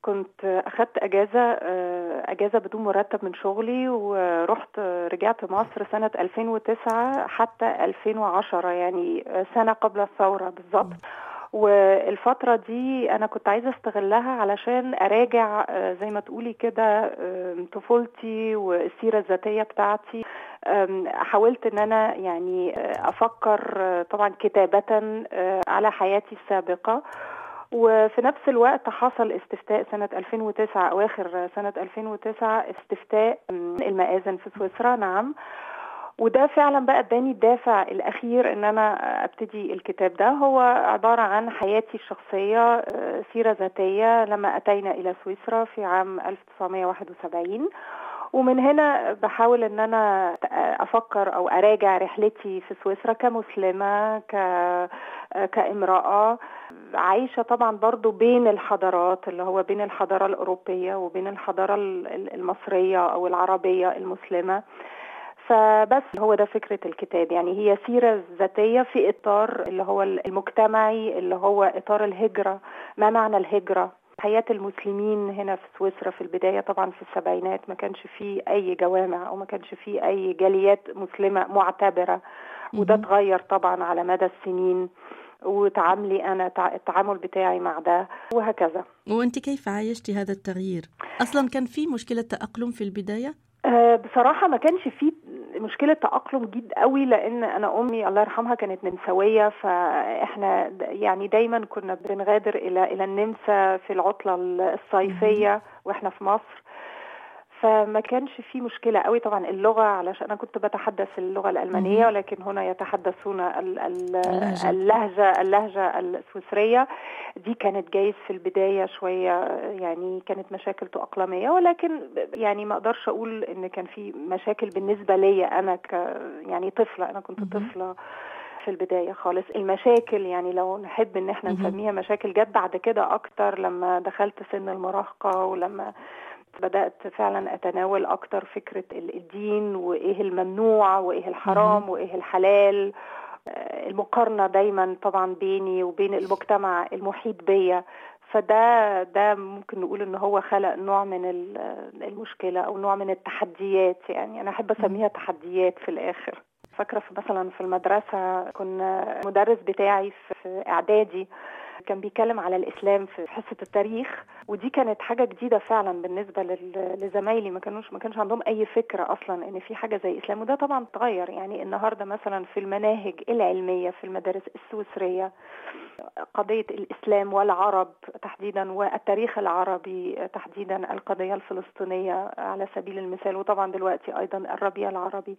كنت أخدت أجازة بدون مرتب من شغلي، ورحت رجعت مصر سنة 2009 حتى 2010، يعني سنة قبل الثورة بالظبط. والفترة دي أنا كنت عايزة استغلها علشان أراجع زي ما تقولي كده طفولتي والسيرة الذاتية بتاعتي. حاولت ان انا يعني افكر طبعا كتابة على حياتي السابقة، وفي نفس الوقت حصل استفتاء سنة 2009 أواخر سنة 2009 استفتاء المآذن في سويسرا. نعم، وده فعلا بقى اداني الدافع الأخير ان انا ابتدي الكتاب. ده هو عبارة عن حياتي الشخصية، سيرة ذاتية لما أتينا إلى سويسرا في عام 1971. ومن هنا بحاول ان انا افكر او اراجع رحلتي في سويسرا كمسلمة، كامرأة عايشة طبعا برضو بين الحضارات، اللي هو بين الحضارة الأوروبية وبين الحضارة المصرية او العربية المسلمة. فبس هو ده فكرة الكتاب، يعني هي سيرة ذاتية في إطار اللي هو المجتمعي، اللي هو إطار الهجرة. ما معنى الهجرة؟ حياة المسلمين هنا في سويسرا في البداية طبعا في السبعينات ما كانش فيه أي جوامع أو ما كانش فيه أي جاليات مسلمة معتبرة، وده اتغير طبعا على مدى السنين، وتعاملي أنا التعامل بتاعي مع ده وهكذا. وأنت كيف عايشتي هذا التغيير؟ أصلا كان في مشكلة تأقلم في البداية؟ بصراحة ما كانش فيه مشكلة تأقلم جد قوي، لأن أنا أمي الله يرحمها كانت نمساوية، فإحنا يعني دايما كنا بنغادر إلى النمسا في العطلة الصيفية وإحنا في مصر. فما كانش فيه مشكلة قوي. طبعا اللغة، علشان أنا كنت بتحدث اللغة الألمانية، ولكن هنا يتحدثون اللهجة السويسرية. دي كانت جايز في البداية شوية، يعني كانت مشاكل تأقلمية، ولكن يعني ما أقدرش أقول إن كان في مشاكل بالنسبة لي أنا يعني طفلة. أنا كنت طفلة في البداية خالص. المشاكل يعني لو نحب إن احنا نسميها مشاكل جت بعد كده أكتر لما دخلت سن المراهقة، ولما بدأت فعلا أتناول أكتر فكرة الدين وإيه الممنوع وإيه الحرام وإيه الحلال. المقارنة دايما طبعا بيني وبين المجتمع المحيط بيا. فده ممكن نقول إن هو خلق نوع من المشكلة أو نوع من التحديات. يعني أنا أحب أسميها تحديات في الآخر. فاكرة مثلا في المدرسة كنا مدرس بتاعي في إعدادي كان بيتكلم على الإسلام في حصة التاريخ، ودي كانت حاجة جديدة فعلا بالنسبة لزمايلي. ما كانش عندهم أي فكرة أصلا إن في حاجة زي إسلام. وده طبعا تغير. يعني النهاردة مثلا في المناهج العلمية في المدارس السويسرية قضية الإسلام والعرب تحديدا والتاريخ العربي تحديدا، القضية الفلسطينية على سبيل المثال، وطبعا دلوقتي أيضا الربيع العربي،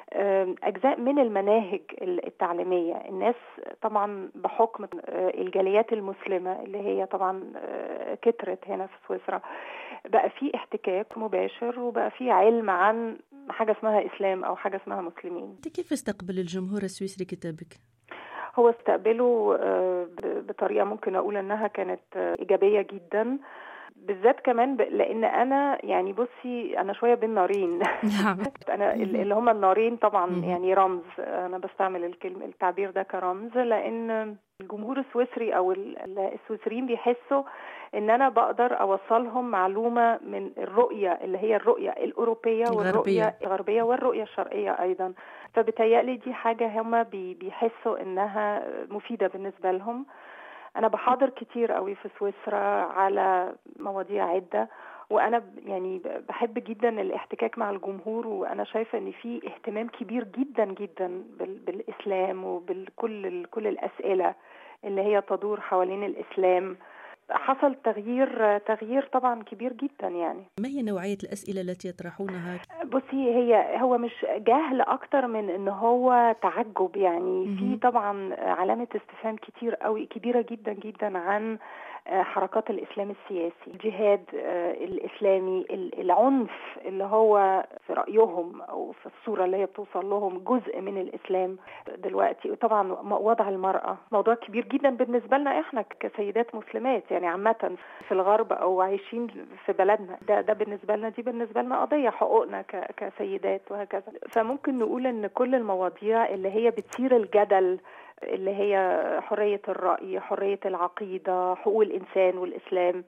أجزاء من المناهج التعليمية. الناس طبعا بحكم الجاليات المسلمة اللي هي طبعا كترت هنا في سويسرا، بقى في احتكاك مباشر وبقى في علم عن حاجة اسمها إسلام أو حاجة اسمها مسلمين. كيف استقبل الجمهور السويسري كتابك؟ هو استقبله بطريقة ممكن أقول أنها كانت إيجابية جدا، بالذات كمان لأن أنا يعني بصي أنا شوية بين نارين. أنا اللي هم النارين طبعا يعني رمز. أنا بستعمل التعبير ده كرمز، لأن الجمهور السويسري أو السويسريين بيحسوا إن أنا بقدر أوصلهم معلومة من الرؤية اللي هي الرؤية الأوروبية والرؤية الغربية والرؤية الشرقية أيضا. فبتهيألي دي حاجة هم بيحسوا إنها مفيدة بالنسبة لهم. أنا بحاضر كتير قوي في سويسرا على مواضيع عدة، وأنا يعني بحب جدا الاحتكاك مع الجمهور، وأنا شايفة إن في اهتمام كبير جدا جدا بالإسلام وبكل الأسئلة اللي هي تدور حوالين الإسلام. حصل تغيير طبعا كبير جدا. يعني ما هي نوعية الأسئلة التي يطرحونها؟ بصي هو مش جهل أكتر من إن هو تعجب. يعني في طبعا علامة استفهام كتير قوي كبيرة جدا جدا عن حركات الإسلام السياسي، الجهاد الإسلامي، العنف اللي هو في رأيهم أو في الصورة اللي هي بتوصل لهم جزء من الإسلام دلوقتي. وطبعا وضع المرأة موضوع كبير جدا بالنسبة لنا إحنا كسيدات مسلمات، يعني عامة في الغرب أو عايشين في بلدنا. ده بالنسبة لنا، دي بالنسبة لنا قضية حقوقنا كسيدات وهكذا. فممكن نقول إن كل المواضيع اللي هي بتثير الجدل، اللي هي حرية الرأي، حرية العقيدة، حقوق الإنسان والإسلام،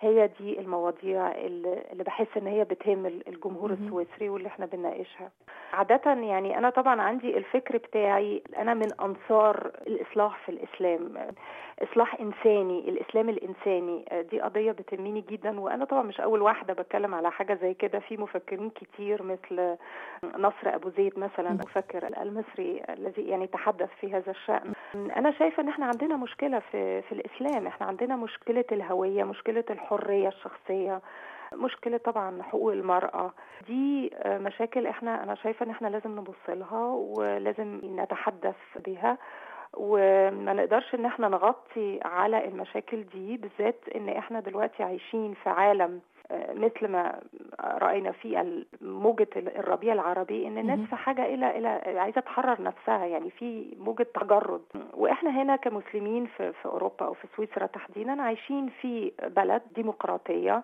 هي دي المواضيع اللي بحس ان هي بتهم الجمهور السويسري واللي احنا بنناقشها عادة. يعني انا طبعا عندي الفكر بتاعي، انا من انصار الاصلاح في الاسلام، اصلاح انساني، الاسلام الانساني، دي قضية بتهمني جدا. وانا طبعا مش اول واحدة بتكلم على حاجة زي كده، في مفكرين كتير مثل نصر ابو زيد مثلا، مفكر المصري الذي يعني تحدث في هذا الشأن. انا شايفة ان احنا عندنا مشكلة في الاسلام، احنا عندنا مشكلة الهوية، مشكلة الحرية الشخصية، مشكلة طبعا حقوق المرأة. دي مشاكل انا شايفة ان احنا لازم نبص لها ولازم نتحدث بها، وما نقدرش ان احنا نغطي على المشاكل دي، بالذات ان احنا دلوقتي عايشين في عالم مثل ما رأينا في موجة الربيع العربي، ان الناس في حاجة الى عايزة تحرر نفسها، يعني في موجة تجرد. واحنا هنا كمسلمين في اوروبا او في سويسرا تحديدا عايشين في بلد ديمقراطية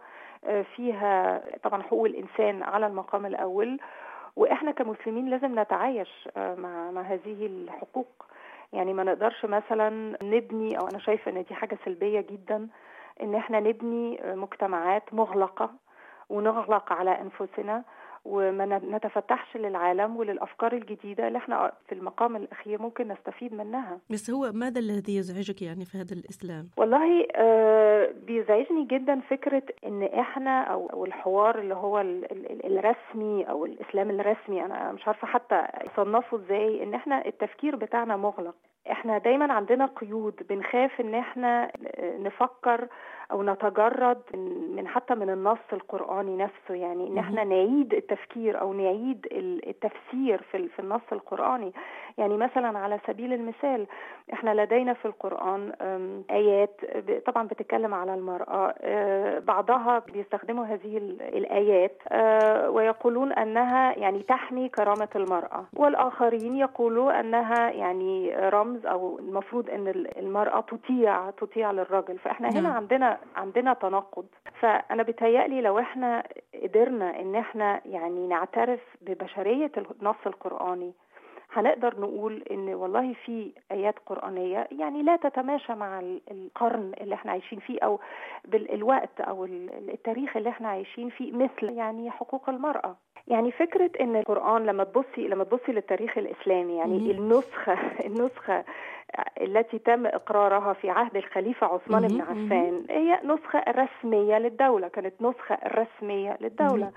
فيها طبعا حقوق الانسان على المقام الاول، واحنا كمسلمين لازم نتعايش مع هذه الحقوق. يعني ما نقدرش مثلا نبني، او انا شايفه ان دي حاجه سلبيه جدا، ان احنا نبني مجتمعات مغلقه ونغلق على انفسنا وما نتفتحش للعالم وللافكار الجديده اللي احنا في المقام الاخير ممكن نستفيد منها. بس هو ماذا الذي يزعجك يعني في هذا الإسلام؟ والله بيزعجني جدا فكرة ان احنا او الحوار اللي هو الرسمي او الاسلام الرسمي، انا مش عارفة حتى يصنفه ازاي، ان احنا التفكير بتاعنا مغلق. احنا دايما عندنا قيود، بنخاف ان احنا نفكر او نتجرد من حتى من النص القرآني نفسه، يعني ان احنا نعيد التفكير او نعيد التفسير في النص القرآني. يعني مثلا على سبيل المثال احنا لدينا في القرآن آيات طبعا بتتكلم على المرأة، بعضها بيستخدموا هذه الآيات ويقولون أنها يعني تحمي كرامة المرأة، والآخرين يقولوا أنها يعني رمز، أو المفروض أن المرأة تطيع للرجل. فإحنا هنا عندنا تناقض. فأنا بيتهيألي لو إحنا قدرنا أن إحنا يعني نعترف ببشرية النص القرآني، هنقدر نقول ان والله في ايات قرآنية يعني لا تتماشى مع القرن اللي احنا عايشين فيه، او بالوقت او التاريخ اللي احنا عايشين فيه، مثل يعني حقوق المرأة. يعني فكرة ان القرآن لما تبصي للتاريخ الاسلامي، يعني النسخة التي تم اقرارها في عهد الخليفة عثمان بن عفان هي نسخة رسمية للدولة، كانت نسخة رسمية للدولة.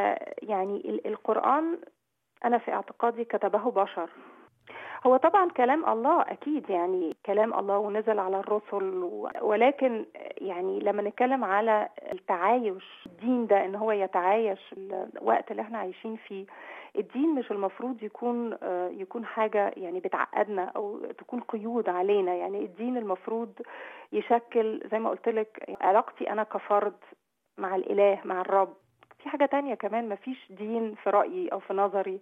فيعني القرآن أنا في اعتقادي كتبه بشر. هو طبعا كلام الله أكيد، يعني كلام الله ونزل على الرسل، ولكن يعني لما نتكلم على التعايش، الدين ده إن هو يتعايش الوقت اللي احنا عايشين فيه، الدين مش المفروض يكون حاجة يعني بتعقدنا أو تكون قيود علينا. يعني الدين المفروض يشكل زي ما قلت لك علاقتي أنا كفرد مع الإله، مع الرب. في حاجة تانية كمان، مفيش دين في رأيي أو في نظري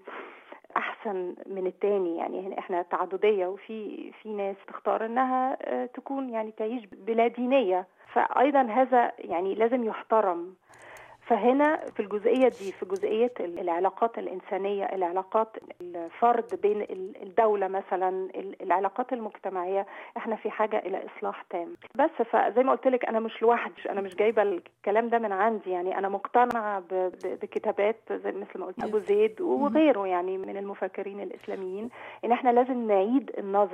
أحسن من التاني. يعني إحنا تعددية، وفي ناس تختار إنها تكون يعني تعيش بلا دينية، فأيضا هذا يعني لازم يحترم. فهنا في الجزئية دي، في جزئية العلاقات الإنسانية، العلاقات الفرد بين الدولة مثلا، العلاقات المجتمعية، احنا في حاجة إلى إصلاح تام. بس فزي ما قلت لك أنا مش لوحدي، أنا مش جايبة الكلام ده من عندي، يعني أنا مقتنعة بكتابات زي مثل ما قلت أبو زيد وغيره يعني من المفكرين الإسلاميين، إن احنا لازم نعيد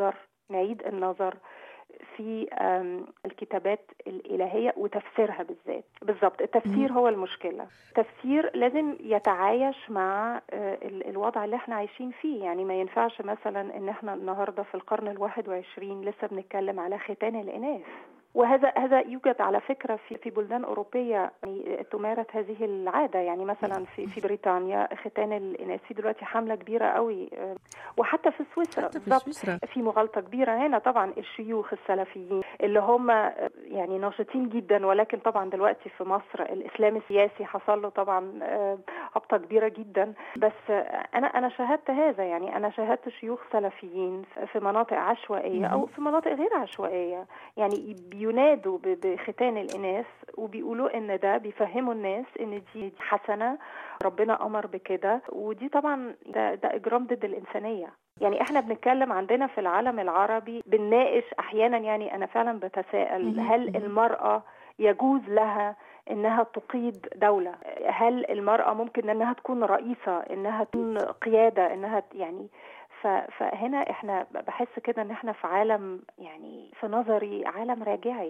النظر في الكتابات الإلهية وتفسيرها بالضبط. التفسير هو المشكلة. التفسير لازم يتعايش مع الوضع اللي احنا عايشين فيه. يعني ما ينفعش مثلا ان احنا النهاردة في القرن 21 لسه بنتكلم على ختان الإناث، وهذا يوجد على فكرة في بلدان أوروبية يعني تمارس هذه العادة. يعني مثلا في بريطانيا ختان الإناث، في دلوقتي حملة كبيرة قوي، وحتى في سويسرا في مغالطة كبيرة هنا. طبعا الشيوخ السلفيين اللي هم يعني ناشطين جدا، ولكن طبعا دلوقتي في مصر الإسلام السياسي حصل له طبعا هبطة كبيرة جدا. بس أنا شاهدت هذا، يعني أنا شاهدت شيوخ سلفيين في مناطق عشوائية أو في مناطق غير عشوائية يعني ينادوا بختان الإناث، وبيقولوا إن ده بيفهموا الناس إن دي حسنة، ربنا أمر بكده، ودي طبعا ده إجرام ضد الإنسانية. يعني إحنا بنتكلم عندنا في العالم العربي بنناقش أحيانا، يعني أنا فعلا بتساءل هل المرأة يجوز لها انها تقيد دولة؟ هل المرأة ممكن انها تكون رئيسة، انها تكون قيادة، انها يعني فهنا احنا بحس كده ان احنا في عالم، يعني في نظري عالم راجعي.